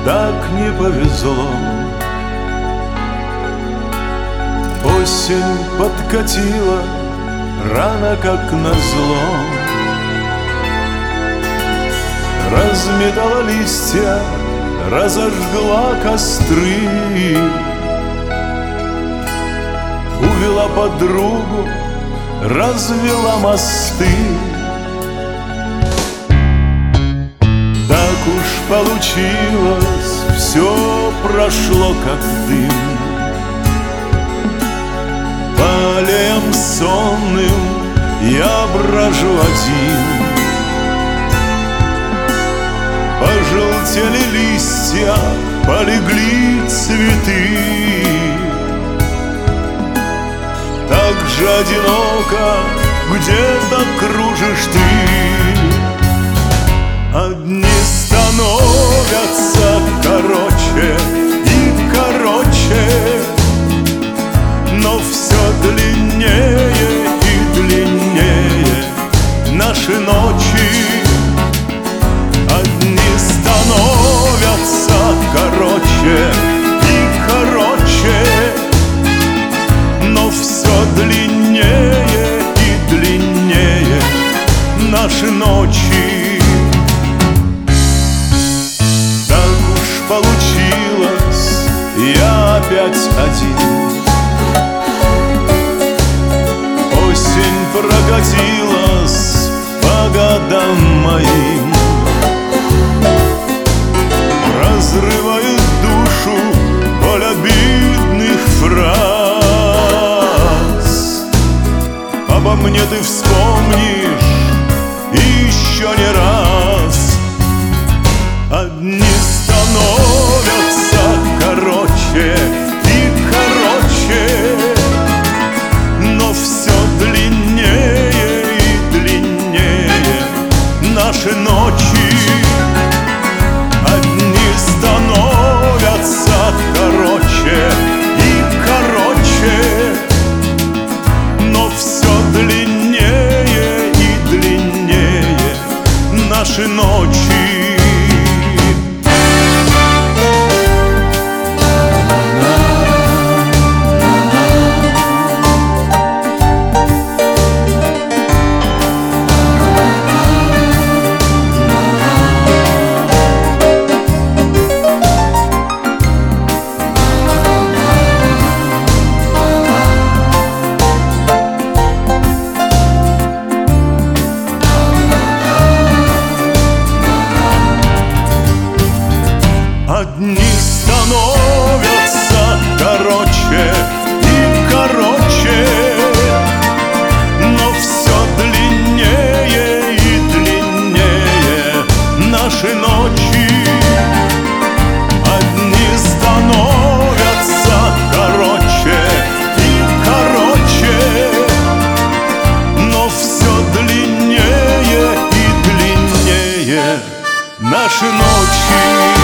так не повезло. Осень подкатила рано, как назло, разметала листья, разожгла костры, увела подругу, развела мосты. Так уж получилось, все прошло как дым. По аллеям сонным я брожу один. Пожелтели листья, полегли цветы. Так же одиноко где-то кружишь ты. Одни становятся короче и короче, но все длиннее и длиннее наши ночи. Одни становятся короче и короче, но все длиннее и длиннее наши ночи. Получилось, я опять один. Осень прокатилась по годам моим, разрывает душу боль обидных фраз. Обо мне ты вспомнишь еще не раз. Одни становятся короче и короче, но все длиннее и длиннее наши ночи. Одни становятся короче и короче, но все длиннее и длиннее наши ночи. Одни становятся короче и короче, но все длиннее и длиннее наши ночи. Одни становятся короче и короче, но все длиннее и длиннее наши ночи.